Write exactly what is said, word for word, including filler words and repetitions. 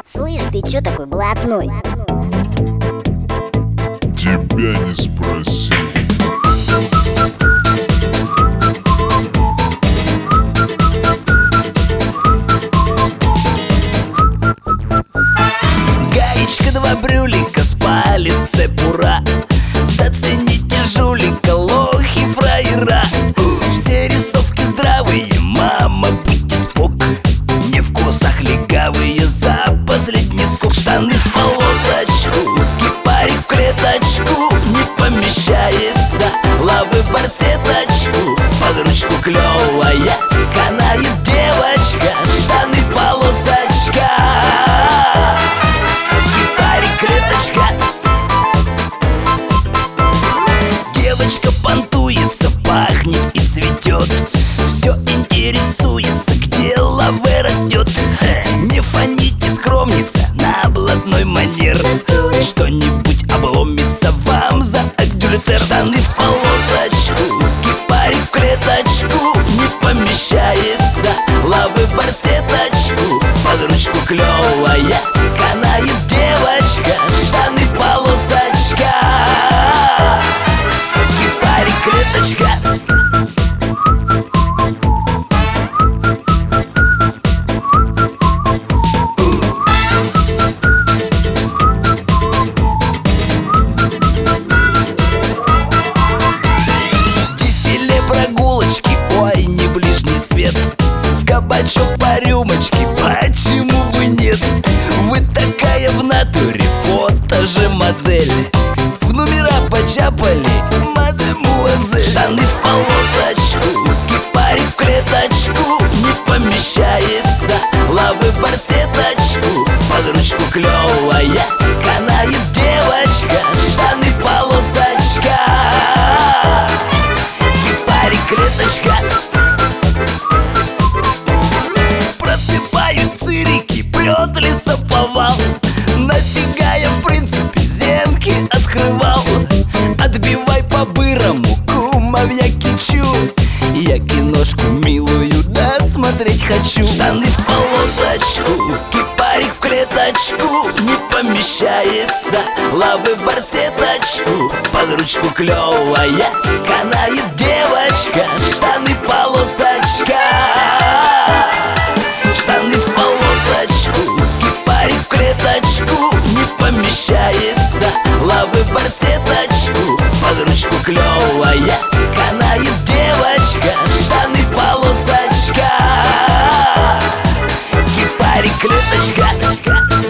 Слышь, ты чё такой блатной? Тебя не спроси. Гаечка, два брюлика, с палец цепура. Зацените жулика, лохи, фраера. Все рисовки здравые, мама, будьте спок. Не в косах легавые, за последний скок. Штаны в полосочку, кипарик в клеточку. Не помещается, лавы в барсеточку. Под ручку клёвая, канает девочка. Штаны полосочка, кипарик клеточка. Девочка понтуется, пахнет и цветет. Все интересуется, где лаве растет. Не фоните, скромница, на блатной манер. Что-нибудь обломится вам за адюльтер. Штаны в полосочку, кипарик в клеточку. Не помещается, лавы в барсеточку. Под ручку клёвая, канает девочка. Штаны полосочка, кипарик клеточка. Прогулочки, ой, не ближний свет. В кабачок по рюмочке, почему бы нет? Вы такая в натуре, фото же модель. В номера почапали, мадемуазель. Штаны в полосочку, кипарик в клеточку. Не помещается, лавы в барсеточку. Под ручку клёвая, канает девочка. Штаны полосочка, клеточка. Просыпаюсь в цирики, прет лесоповал. Нафига я в принципе зенки открывал? Отбивай по-бырому, кумов я кичу. Я киношку милую досмотреть хочу. Штаны в полосочку, кипарик в клеточку. Не помещается, лавы в барсеточку. Под ручку клёвая, канает девочка. Штаны полосочка, штаны в полосочку, кипарик в клеточку. Не помещается, лавы в барсеточку. Под ручку клёвая, канает девочка. Штаны полосочка, кипарик клеточка.